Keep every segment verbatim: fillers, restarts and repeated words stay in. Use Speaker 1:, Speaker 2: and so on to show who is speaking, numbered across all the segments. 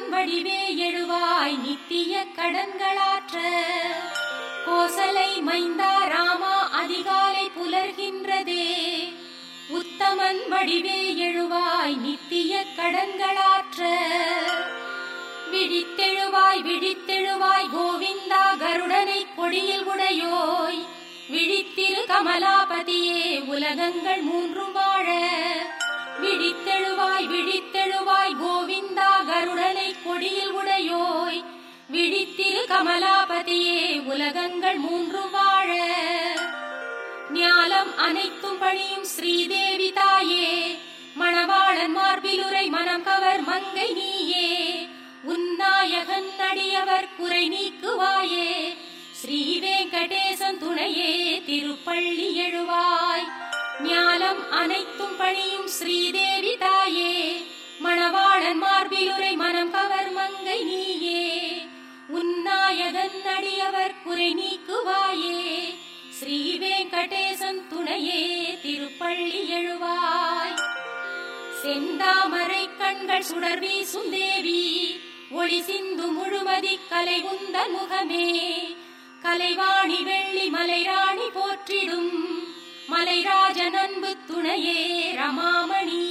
Speaker 1: வடிவே எழுவாய் நித்திய கடன்களாற்ற. கோசலை மைந்தா ராமா அதிகாலை புலர்கின்றதே, உத்தமன் வடிவே எழுவாய் நித்திய கடன்களாற்ற. விழித்தெழுவாய் விழித்தெழுவாய் கோவிந்தா கருடனை கொடியில் உடையோய், விழித்திரு கமலாபதியே உலகங்கள் மூன்றும் வாழ. விழித்தெழுவாய் விழித்தெழுவாய் கோவிந்தா கருடனை கொடியில் உடையோய், விழித்திரு கமலாபதியே உலகங்கள் மூன்றும் வாழ. ஞாலம் அனைத்தும் பணியும் ஸ்ரீதேவி தாயே, மணவாளன் மார்பிலுரை மனம் கவர் மங்கை நீயே. உன்னாயகன் அடியவர் குறை நீக்குவாயே, ஸ்ரீ வெங்கடேசன் துணையே திருப்பள்ளி எழுவாய். ஞாலம் அனைத்தும் பணியும் ஸ்ரீதேவி தாயே, மணவாளன் மார்பிலுரை மனம் கவர் மங்கை நீயே. உன்னாயகன் அடியவர் குறை நீக்குவாயே, ஸ்ரீ வெங்கடேசன் துணையே திருப்பள்ளி எழுவாய். செந்தாமரை கண்கள் சுடர் வீசும் தேவி, ஒளி சிந்து முழுமதி கலை உந்தன் முகமே. கலைவாணி வெள்ளி மலைராணி போற்றிடும், மலைராஜன் அன்பு துணையே ரமாமணி.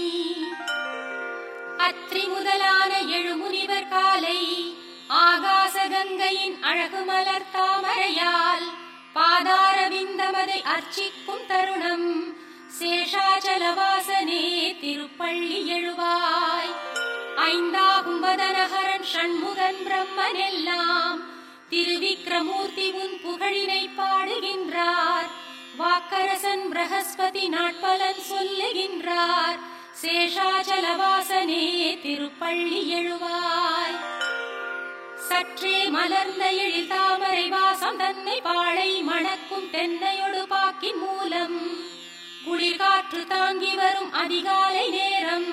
Speaker 1: அத்ரி முதலான எழுமுனிவர் காலை, ஆகாச கங்கையின் அழகு மலர் தாமரையால் பாதார விந்தமதை அர்ச்சிக்கும் தருணம். சேஷாச்சலவாசனே திருப்பள்ளி எழுவாய். ஐந்தாகும் வதனஹரன் ஷண்முகன் பிரம்மன் எல்லாம், திருவிக்ரமூர்த்தி உன் புகழினை பாடுகின்றார். வாக்கரசன் பிரகஸ்பதி நாட்பலன் சொல்லுகின்றார். சேஷாச்சலவாசனே திருப்பள்ளி எழுவாய். சற்றே மலர்ந்த எழில் தாமரை வாசம் தன்னை பாழை மணக்கும் தென்னையொடு பாக்கின் மூலம், குளிர்காற்று தாங்கி வரும் அதிகாலை நேரம்.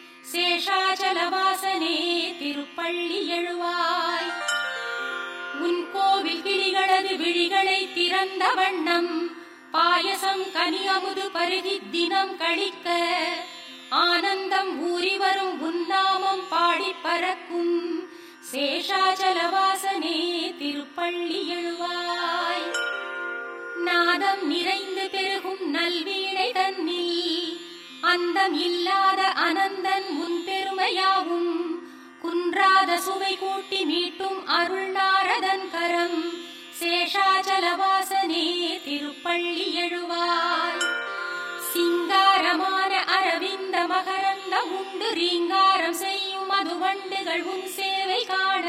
Speaker 1: சேஷாச்சலவாசனே திருப்பள்ளி எழுவாய். உன் கோவில் கிளிகளது விழிகளை திறந்த வண்ணம், பாயசம் கனியமுது பருகி தினம் கழிக்க. ஆனந்தம் ஊறி வரும் உன்னாமம் பாடி பறக்கும். சேஷாச்சலவாசனே திருப்பள்ளி எழுவாய். நாதம் நிறைந்து பெருகும் நல்வீணை தன்னில், அந்தம் இல்லாத அனந்தன் முன் பெருமையாவும். குன்றாத சுவை கூட்டி மீட்டும் அருள் நாரதன் கரம். சேஷாச்சலவாசனே திருப்பள்ளி எழுவாய். சிங்காரமான அரவிந்த மகரந்த உண்டு ரீங்காரம் செய்யும் மதுவண்டுகள் உன் சேவை காண.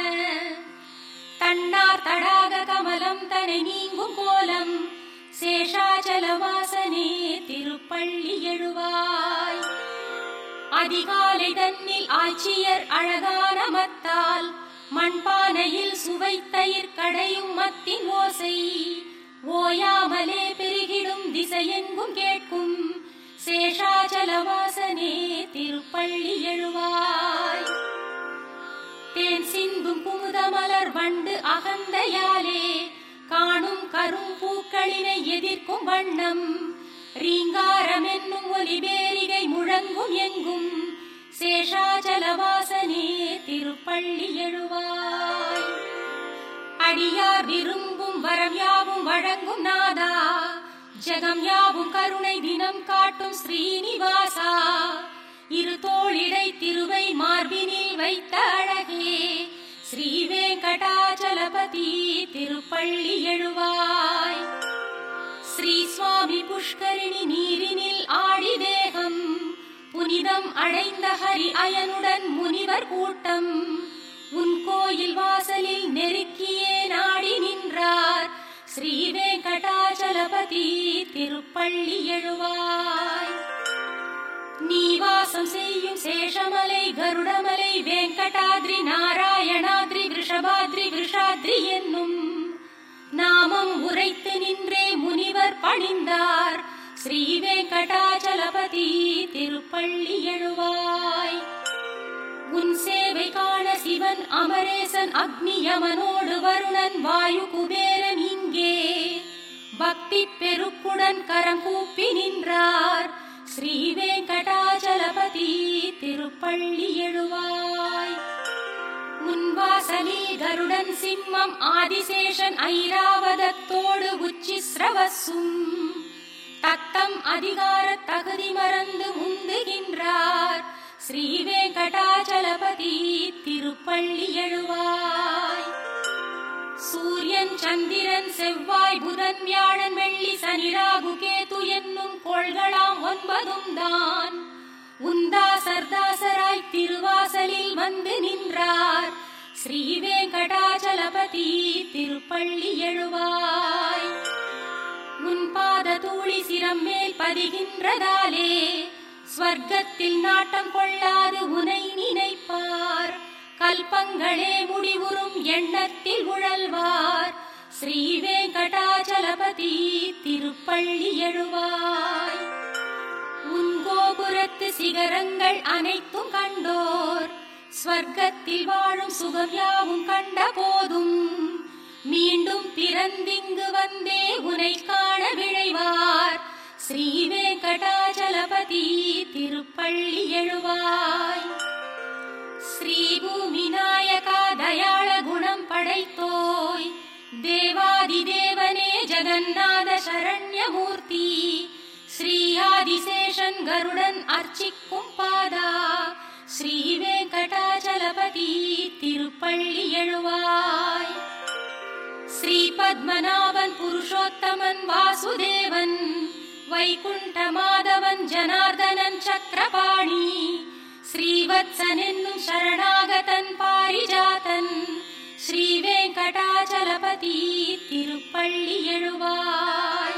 Speaker 1: தன்னார் தடாக கமலம் தனை நீங்கும் கோலம். சேஷாச்சலவாசனே திருப்பள்ளி எழுவாய். அதிகாலை தன்னில் ஆட்சியர் அழகான மத்தால், மண்பானையில் சுவை தயிர் கடையும் மத்தின் ஓசை. ஓயாமலே பெருகிடும் திசையெங்கும் கேட்கும். சேஷாச்சலவாசனே திருப்பள்ளி எழுவாய். தேன் சிந்தும் குமுத மலர் வண்டு அகந்தையாலே, காணும் கரும் பூக்களினை எதிர்க்கும் வண்ணம். ரீங்காரம் என்னும் ஒலி பேரிகை முழங்கும் எங்கும். சேஷாச்சலவாசனே திருப்பள்ளி எழுவாய். அடியார் விரும்பும் வரம் யாவும் வழங்கும் நாதா, ஜெகம் யாவும் கருணை தினம் காட்டும் ஸ்ரீனிவாசா. இரு தோளிடை திருவை மார்பினில் வைத்த அழகே, ஸ்ரீ வெங்கடாச்சலபதி திருப்பள்ளி எழுவாய். ஸ்ரீ சுவாமி புஷ்கரிணி நீரினில் ஆடி தேகம், புனிதம் அடைந்த ஹரி அயனுடன் முனிவர் கூட்டம். உன் கோயில் வாசலில் நெருக்கியே நாடி நின்றார். ஸ்ரீ வெங்கடாச்சலபதி திருப்பள்ளி எழுவாய். நீ வாசம் செய்யும் சேஷமலை கருடமலை வெங்கடாத்ரி நாராயணாத்ரி விஷபாத்ரி விஷாத்ரி என்னும் நாமம் உரைத்து நின்றே முனிவர் பணிந்தார். ஸ்ரீ வெங்கடாச்சலபதி திருப்பள்ளி எழுவாய். உன் சேவை காண சிவன் அமரேசன் அக்னி யமனோடு வருணன் வாயு குபேரன் இங்கே பக்தி பெருக்குடன் கரம் கூப்பி நின்றார். ஸ்ரீ வெங்கடாச்சலபதி திருப்பள்ளி எழுவாய். முன்வாசலில் கருடன் சிம்மம் ஆதிசேஷன் ஐராவதத்தோடு உச்சி ஸ்ரவசும் தத்தம் அதிகார தகுதி மறந்து முந்துகின்றார் ஸ்ரீ வெங்கடாச்சலபதி திருப்பள்ளி எழுவாய். சூரியன் சந்திரன் செவ்வாய் புதன் வியாழன் வெள்ளி சனி ராகு கேது என்னும் கோள்களாம் ஒன்பதும் தான் உந்தாசர்தாசராய் திருவாசலில் வந்து நின்றார் ஸ்ரீ வெங்கடாச்சலபதி திருப்பள்ளி எழுவாய். முன்பாத தூளி சிரம் மேல் பதிகின்றதாலே ஸ்வர்க்கத்தில் நாட்டம் கொள்ளாது உனை நினைப்பார் கல்பங்களே முடிவுறும் எண்ணத்தில் உழல்வார் ஸ்ரீ வெங்கடாச்சலபதி திருப்பள்ளி எழுவாய். உன் கோபுரத்து சிகரங்கள் அனைத்தும் கண்டோர் ஸ்வர்க்கத்தில் வாழும் சுகம் யாவும் கண்ட போதும் மீண்டும் பிறந்திங்கு வந்தே உனை காண விழைவார் ஸ்ரீ வெங்கடாச்சலபதி திருப்பள்ளி எழுவாய். ஸ்ரீ பூமி நாயகா தயாள குணம் படைத்தோய் தேவாதி தேவனே ஜெகநாத சரண்யமூர்த்தி ஸ்ரீ ஆதிசேஷன் கருடன் அர்ச்சிக்கும் பாதா ஸ்ரீ வெங்கடாச்சலபதி திருப்பள்ளி எழுவாய். ஸ்ரீ பத்மநாபன் புருஷோத்தமன் வாசுதேவன் வைகுண்ட மாதவன் ஜனார்தனன் சக்கரபாணி ஸ்ரீவத்சன் என்னும் சரணாகதன் பாரிஜாதன் ஸ்ரீ வெங்கடாச்சலபதி திருப்பள்ளி எழுவாய்.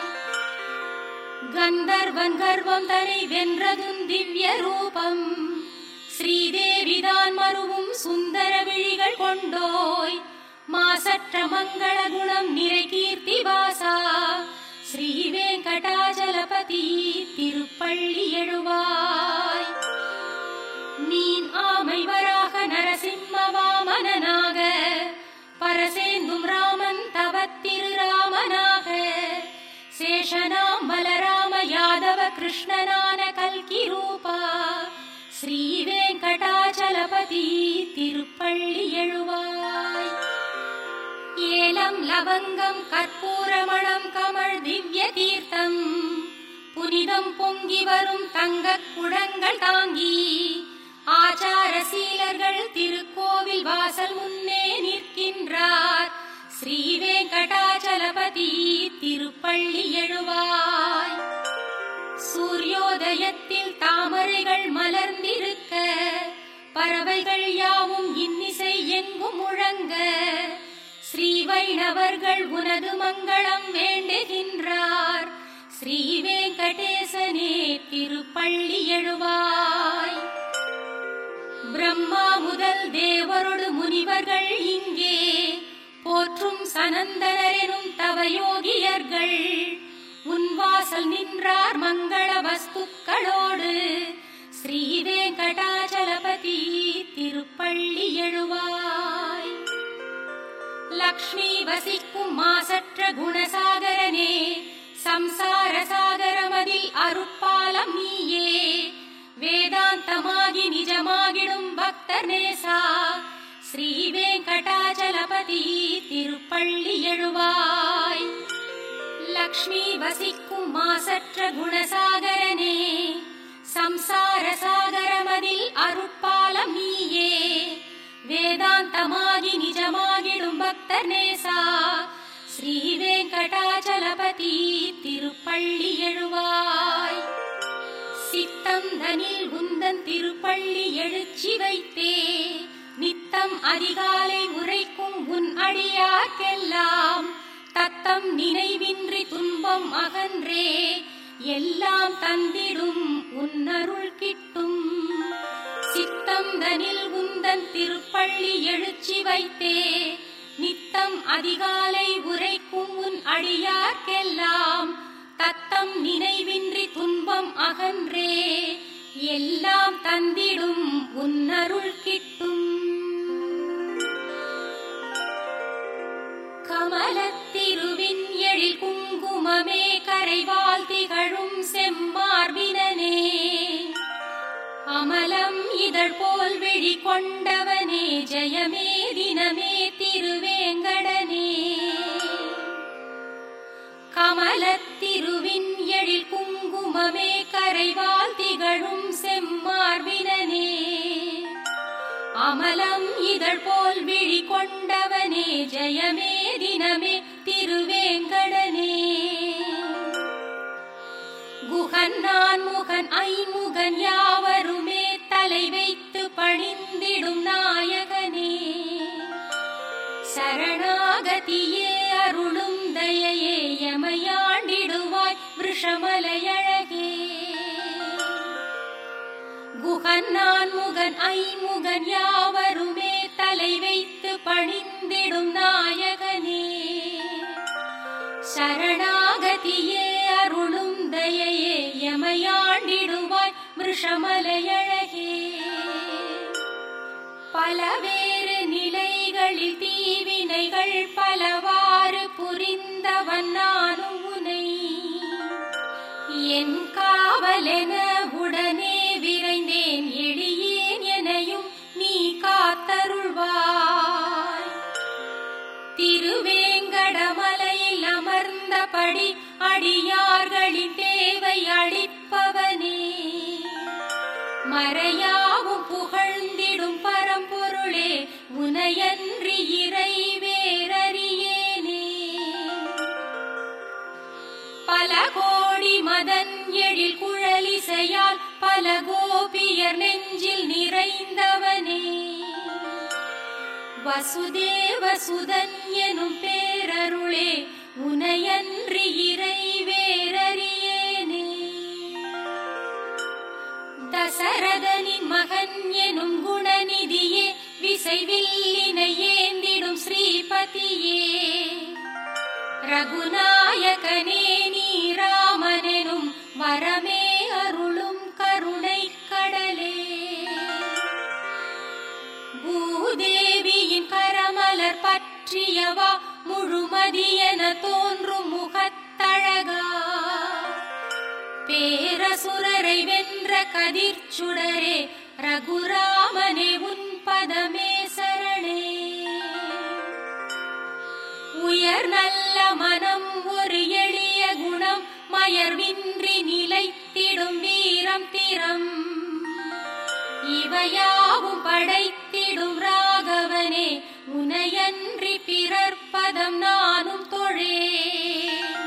Speaker 1: கந்தர்வன் கர்வம் தனை வென்றதும் திவ்ய ரூபம் ஸ்ரீதேவிதான் மருவும் சுந்தர விழிகள் கொண்டோய் மாசற்ற மங்கள குணம் நிறை கீர்த்தி வாசா ஸ்ரீ வெங்கடாச்சலபதி திருப்பள்ளி எழுவாய். மீன் ஆமை வராக நரசிம்ம வாமனனாக பரசேந்தும் ராமன் தவத்திரு ராமனாக சேஷனாம் பலராம யாதவ கிருஷ்ணனான கல்கி ரூபா ஸ்ரீ வெங்கடாச்சலபதி திருப்பள்ளி எழுவாய். ஏலம் லவங்கம் கற்பூரமணம் கமழ் திவ்ய தீர்த்தம் புனிதம் பொங்கி வரும் தங்க குடங்கள் தாங்கி ஆச்சார சீலர்கள் திருக்கோவில் வாசல் முன்னே நிற்கின்றார் ஸ்ரீ வெங்கடாச்சலபதி திருப்பள்ளி எழுவாய். சூரியோதயத்தில் தாமரைகள் மலர்ந்திருக்க பறவைகள் யாவும் இன்னிசை எங்கும் முழங்க ஸ்ரீ வைணவர்கள் உனது மங்களம் வேண்டுகின்றார் ஸ்ரீ வெங்கடேசனே திருப்பள்ளி எழுவாய். பிரம்மா முதல் தேவரோடு முனிவர்கள் இங்கே போற்றும் சனந்தனரெனும் தவயோகியர்கள் உன் வாசல் நின்றார் மங்கள வஸ்துக்களோடு ஸ்ரீ வெங்கடாச்சலபதி திருப்பள்ளி எழுவாய். லக்ஷ்மி வசிக்கும் மாசற்ற குணசாகரனே சம்சார சாகரமதில் அருட்பாலம் நீயே வேதாந்தமாகி நிஜமாகிடும் பக்தர் நேசா ஸ்ரீ வெங்கடாச்சலபதி திருப்பள்ளி எழுவாய். லக்ஷ்மி வசிக்கும் மாசற்ற குணசாகரனே சம்சார சாகரமதில் அருட்பாலம் நீயே வேதாந்தமாகி நிஜமாகிடும் பக்தர் நேசா ஸ்ரீ வெங்கடாச்சலபதி திருப்பள்ளி எழுவாய். சித்தம் தனில் உந்தன் திருப்பள்ளி எழுச்சி வைத்தே நித்தம் அதிகாலை உரைக்கும் உன் அடியார்க்கெல்லாம் தத்தம் நினைவின்றி துன்பம் அகன்றே எல்லாம் தந்திடும் உன்னருள் கிட்டும். சித்தம் தனில் உந்தன் திருப்பள்ளி எழுச்சி வைத்தே நித்தம் அதிகாலை உரைக்கும் உன் அடியார்க்கெல்லாம் தத்தம் நினைவின்றி துன்பம் அகன்றே எல்லாம் தந்திடும் உன்னருள் கிட்டும். கமலத்திருவின் எழில் குங்குமமே கரைவால் திகழும் செம்மார்பினனே அமலம் இதழ் போல் விழி கொண்டவனே ஜெயமே தினமே திருவேங்கடனே. கமலத்திருவின் எழில் குங்குமமே கரைவால் திகழும் செம்மார்பினனே. அமலம் இதழ் போல் விழி கொண்டவனே ஜெயமே தினமே திருவேங்கடனே. குகன் நான் முகன் ஐமுகன் யாவருமே தலை வைத்து பணிந்திடும் நாயகனே. சரணாகதியே அருளும் தயையே எமையாண்டிடுவாய் விஷமலையழகே. குகன் நான் முகன் ஐமுகன் யாவருமே தலை வைத்து பணிந்திடும் நாயகனே. சரணாகதியே அருளும் தயையே எமையாண்டிடுவாய் விஷமலையழகே. பலவேறு நிலைகளில் தீவினைகள் பலவாறு புரிந்தவன் நானும் உனை. என் காவலென உடனே விரைந்தேன் எளியேன் எனையும் நீ காத்தருள்வாய். திருவேங்கடமலையில் அமர்ந்தபடி அடியார்களின் தேவை அளிப்பவனே. மறையாவும் புகழ்ந்திடும் பரம்பொருளே உனையன்றி இறை வேறறியேனே. பல கோடி மதன் எழில் குழலிசையால் பல கோபியர் நெஞ்சில் நிறைந்தவனே. வசுதேவ சுதன் எனும் பேரருளே உனையன்றி இறை வேறறியேனே. தசரதனின் மகன் எனும் குணநிதியே விசைவில்லினை ஏந்திடும் ஸ்ரீபதியே. ரகுநாயகனே நீ ராமனெனும் வரமே அருளும் கருணை கடலே. பூதேவியின் கரமலர் பற்றியவா முழுமதியென தோன்றும் முகத்தழகா. பேரசுரரை வென்ற கதிர்ச்சுடரே ரகுராமனே உன் பதமே சரணே. உயர் நல்ல மனம் ஒரு எளிய குணம் மயர்வின்றி நிலைத்திடும் வீரம் திறம். இவையாவும் படைத்திடும் ராகவனே உனையன்றி பிறர் பதம் நானும் தொழேன்.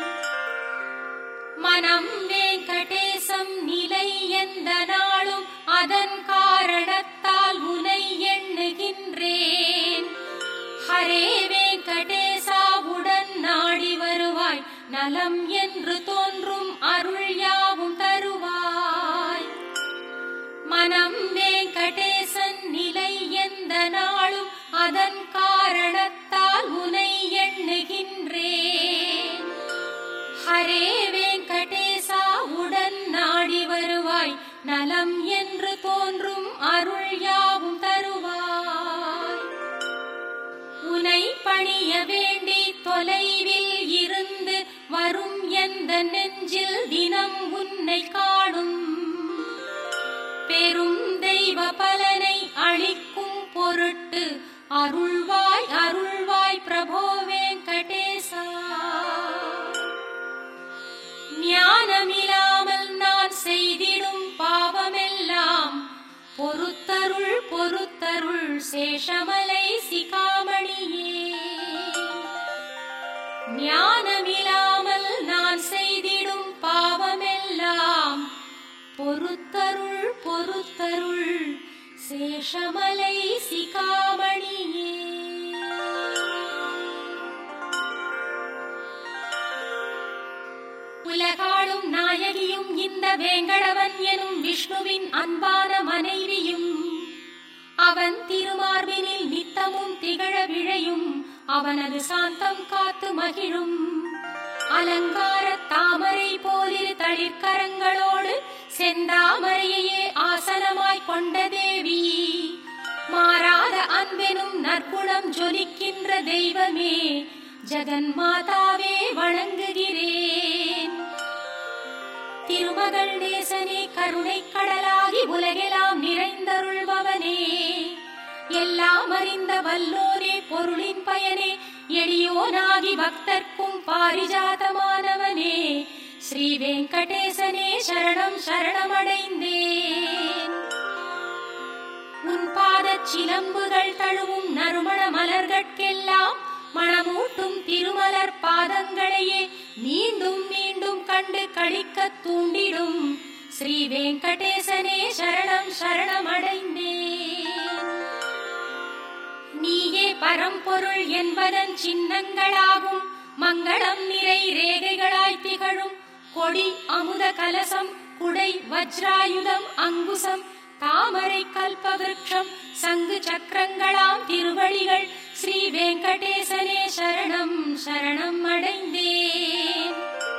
Speaker 1: மனம் வேங்கடேசம் நிலை எந்த நாளும் அதன் காரணத்தால் உனை எண்ணுகின்றேன். ஹரே வேங்கடேசாவுடன் நாடி வருவாய் நலம் என்று தோன்றும் அருள் யாவும் தருவாய். மனம் வேங்கடேசன் நிலை எந்த நாளும் அதன் காரணத்தால் உனை எண்ணுகின்றேன். ஹரே வேங்கடேசாவுடன் நாடி வருவாய் நலம் என்று தோன்றும் அருள் யாவும் தருவாய். உனை பணிய வேண்டி தொலைவில் இருந்து வரும் எந்த நெஞ்சில் தினம் உன்னை காணும். பெரும் தெய்வ பலனை அளிக்கும் பொருட்டு அருள்வாய் அருள்வாய் பிரபோ வேங்கடேசா. ஞானமில்லாமல் நான் செய்திடும் பாவமெல்லாம் பொறுத்தருள் பொறுத்தருள் சேஷமலை சிகாமணியே. ஞானமில்லாமல் நான் செய்திடும் பாவமெல்லாம் பொறுத்தருள் பொறுத்தருள் சேஷமலை சிகாமணியே. உலகாளும் நாயகியும் இந்த வேங்கடவன் எனும் விஷ்ணுவின் அன்பான மனைவியும். அவன் திருமார்பினில் நித்தமும் திகழ விழையும் அவனது சாந்தம் காத்து மகிழும். அலங்கார தாமரை போலிரு தளிர்கரங்களோடு செந்தாமரையே ஆசனமாய் கொண்ட தேவி. மாறாத அன்பெனும் நற்குணம் ஜொலிக்கின்ற தெய்வமே ஜெகன் மாதாவே வணங்குகிறேன். திருமகள் நேசனே கருணை கடலாகி உலகெல்லாம் நிறைந்தருள்பவனே. எல்லாம் யாமறிந்த வல்லோனே பொருளின் பயனே எளியோனாகி பக்தர்க்கும் பாரிஜாதமானவனே ஸ்ரீ வெங்கடேசனே சரணம் சரணமடைந்தேன். உன் பாதச் சிலம்புகள் தழுவும் நறுமண மலர்கட்கெல்லாம் மணமூட்டும் திருமலர் பாதங்களையே மீண்டும் மீண்டும் கண்டு களிக்கத் தூண்டிடும் ஸ்ரீ வெங்கடேசனே சரணம் சரணமடைந்தேன். நீயே பரம்பொருள் என்பதன் சின்னங்களாகும் மங்களம் நிறை ரேகைகளாய் திகழும் கொடி அமுத கலசம் குடை வஜ்ராயுதம் அங்குசம் தாமரை கல்பவிருட்சம் சங்கு சக்கரங்களாம் திருவடிகள் ஸ்ரீ வெங்கடேசனே சரணம் சரணம் அடைந்தேன்.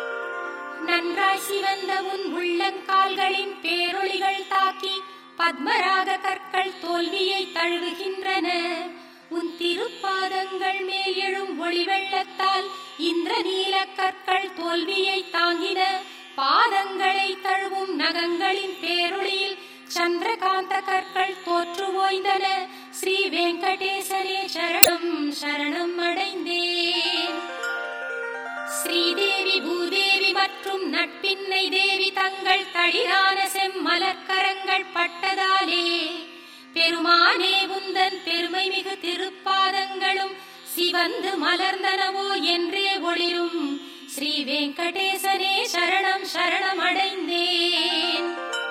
Speaker 1: நன்றாய் சிவந்த உன் உள்ளங்கால்களின் பேரொளிகள் தாக்கி பத்மராக கற்கள் தோல்வியை தழுவுகின்றன. உன் திருப்பாதங்கள் மேல் எழும் ஒளி வெள்ளத்தால் இந்திர நீல கற்கள் தோல்வியை தாங்கின. பாதங்களை தழுவும் நகங்களின் பேரொளியில் சந்திரகாந்த கற்கள் தோற்று ஓய்ந்தன. ஸ்ரீ வெங்கடேசனே சரணம் சரணம் அடைந்தேன். ஸ்ரீதேவி பூதேவி மற்றும் நட்பின்னை தேவி தங்கள் தளிரான செம்மலர்கரங்கள் பட்டதாலே பெருமானே உந்தன் பெருமை மிகு திருப்பாதங்களும் சிவந்து மலர்ந்தனவோ என்றே ஒளிரும் ஸ்ரீ வெங்கடேசனே சரணம் சரணம் அடைந்தேன்.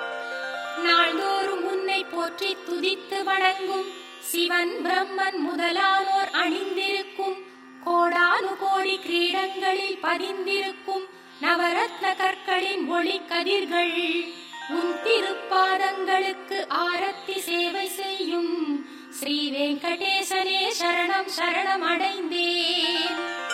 Speaker 1: நாள்தோறும் உன்னை போற்றி துதித்து வணங்கும் சிவன் பிரம்மன் முதலானோர் அணிந்திருக்கும் கோடானு கோடி கிரீடங்களில் பதிந்திருக்கும் நவரத்ன கற்களின் ஒளி கதிர்கள் உன் திருப்பாதங்களுக்கு ஆரத்தி சேவை செய்யும் ஸ்ரீ வெங்கடேசனே சரணம் சரணம் அடைந்தேன்.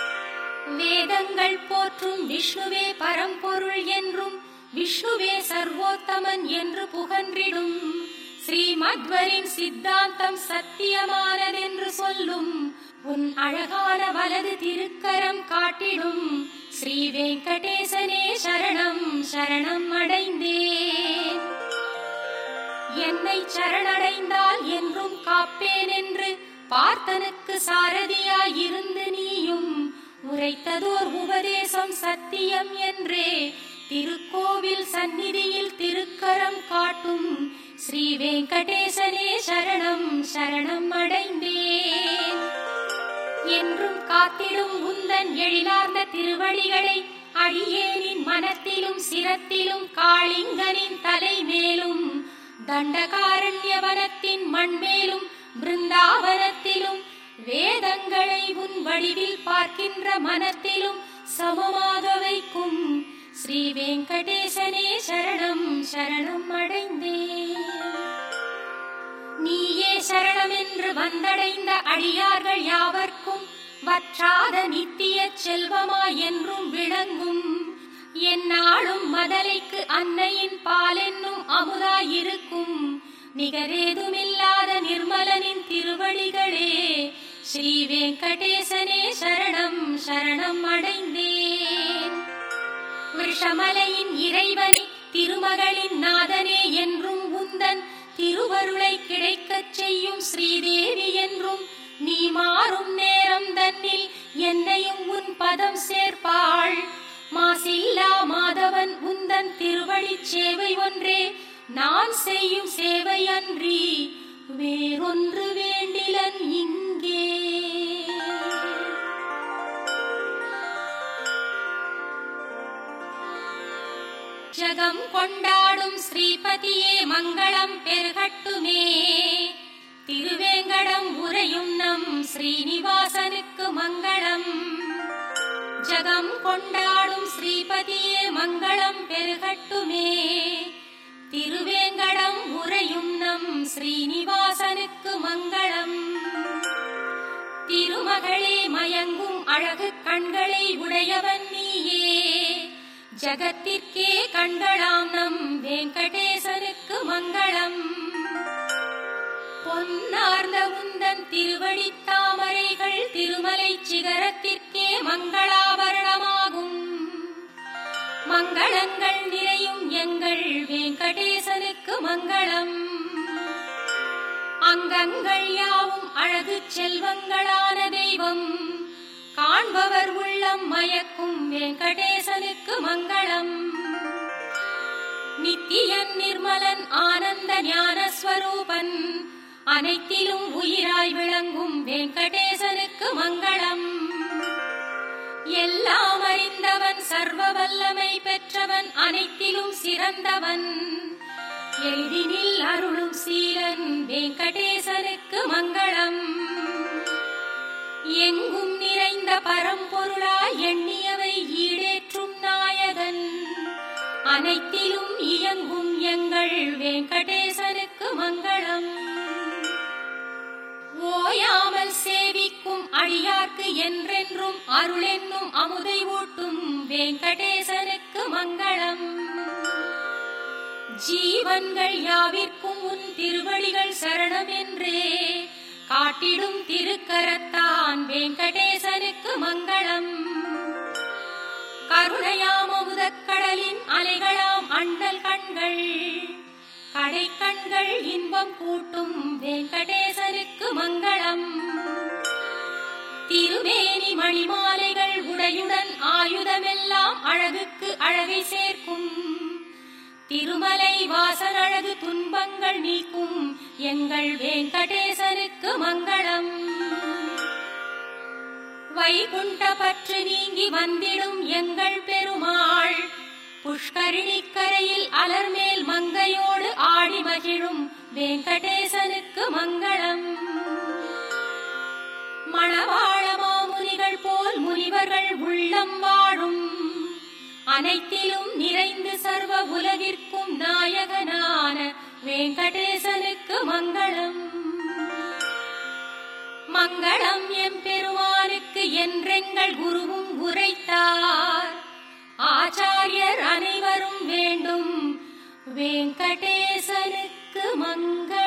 Speaker 1: வேதங்கள் போற்றும் விஷ்ணுவே பரம்பொருள் என்றும் விஷ்ணுவே சர்வோத்தமன் என்று புகன்றிடும் ஸ்ரீமத்வரின் சித்தாந்தம் சத்தியமானதென்று சொல்லும் உன் அழகான வலது திருக்கரம் காட்டிடும் ஸ்ரீ வெங்கடேசனே சரணம் சரணம் அடைந்தேன். என்னை சரணடைந்தால் என்றும் காப்பேன் என்று பார்த்தனுக்கு சாரதியாயிருந்து நீயும் உரைத்ததோர் உபதேசம் சத்தியம் என்றே திருக்கோவில் சந்நிதியில் திருக்கரம் காட்டும் ஸ்ரீ வெங்கடேசனே சரணம் சரணம் அடைந்தேன். என்றும் காத்திடும் உந்தன் எழிலார்ந்த திருவடிகளை அடியேனின் மனத்திலும் சிரத்திலும் காளிங்கனின் தலை மேலும் தண்டகாரண்யவனத்தின் மண்மேலும் பிருந்தாவனத்திலும் வேதங்களை உன் வடிவில் பார்க்கின்ற மனத்திலும் சமமாக வைக்கும் ஸ்ரீ வெங்கடேசனே சரணம் சரணம் அடைந்தேன். நீயே சரணம் என்று வந்தடைந்த அடியார்கள் யாவர்க்கும் வற்றாத நித்திய செல்வமாய் என்றும் விளங்கும் எந்நாளும் மதலைக்கு அன்னையின் பாலென்னும் அமுதாயிருக்கும் நிகரேதுமில்லாத நிர்மலனின் திருவடிகளே ஸ்ரீ வெங்கடேசனே சரணம் சரணம் அடைந்தேன். விஷமலையின் இறைவனே திருமகளின் நாதனே என்றும் உந்தன் திருவருளை கிடைக்கச் செய்யும் ஸ்ரீதேவி என்றும் நீ மாறும் நேரம் தன்னில் என்னையும் உன் பதம் சேர்ப்பாள். மாசில்லா மாதவன் உந்தன் திருவடி சேவை ஒன்றே நான் செய்யும் சேவை அன்றி வேறொன்று வேண்டிலன் இங்கே. ஜகம் கொண்டாடும் ஸ்ரீபதியே மங்களம் பெருகட்டுமே. திருவேங்கடம் உரையும் நம் ஸ்ரீனிவாசனுக்கு மங்களம். ஜகம் கொண்டாடும் ஸ்ரீபதியே மங்களம் பெருகட்டுமே. திருவேங்கடம் உரையும் நம் ஸ்ரீனிவாசனுக்கு மங்களம். திருமகளே மயங்கும் அழகு கண்களை உடையவன் நீயே. ஜகத்திற்கே கண்களாம் நம் வெங்கடேசனுக்கு மங்களம். பொன்னார்ந்த உந்தன் திருவடி தாமரைகள் திருமலை சிகரத்திற்கே மங்களாபரணமாகும். மங்களங்கள் நிறையும் எங்கள் வெங்கடேசனுக்கு மங்களம். அங்கங்கள் யாவும் அழகு செல்வங்களான தெய்வம் காண்பவர் உள்ளம் மயக்கும் வெங்கடேசனுக்கு மங்களம். நித்தியன் நிர்மலன் ஆனந்த ஞானஸ்வரூபன் அனைத்திலும் உயிராய் விளங்கும் வெங்கடேசனுக்கு மங்களம். எல்லாம் அறிந்தவன் சர்வ வல்லமை பெற்றவன் அனைத்திலும் சிறந்தவன் எளிதினில் அருளும் சீலன் வெங்கடேசனுக்கு மங்களம். எங்கும் நிறைந்த பரம்பொருளாய் எண்ணியவை ஈடேற்றும் நாயகன் அனைத்திலும் இயங்கும் எங்கள் வெங்கடேசனுக்கு மங்களம். ஓயாமல் சேவிக்கும் அடியார்க்கு என்றென்றும் அருளென்னும் அமுதை ஊட்டும் வெங்கடேசனுக்கு மங்களம். ஜீவன்கள் யாவிற்கும் உன் திருவடிகள் சரணம் என்றே காட்டிடும் திருக்கரத்தான் வெங்கடேசனுக்கு மங்களம். கருணையாம் அமுதக்கடலின் அலைகளாம் அண்ணல் கண்கள் கடை கண்கள் இன்பம் கூட்டும் வெங்கடேசனுக்கு மங்களம். திருமேனி மணிமாலைகள் உடையுடன் ஆயுதமெல்லாம் அழகுக்கு அழகை சேர்க்கும் திருமலை வாசன் அழகு துன்பங்கள் நீக்கும் எங்கள் வெங்கடேசனுக்கு மங்களம். வைகுண்ட பற்று நீங்கி வந்திடும் எங்கள் பெருமாள் புஷ்கரிணி கரையில் அலர்மேல் மங்கையோடு ஆடி மகிழும் வெங்கடேசனுக்கு மங்களம். மணவாள மாமுனிகள் போல் முனிவர்கள் உள்ளம் வாழும் அனைத்திலும் நிறைந்து சர்வ உலகிற்கும் நாயகனான வெங்கடேசனுக்கு மங்களம். மங்களம் எம்பெருமானுக்கு என்றெங்கள் குருவும் உரைத்தார். ஆச்சாரியர் அனைவரும் வேண்டும் வெங்கடேசனுக்கு மங்களம்.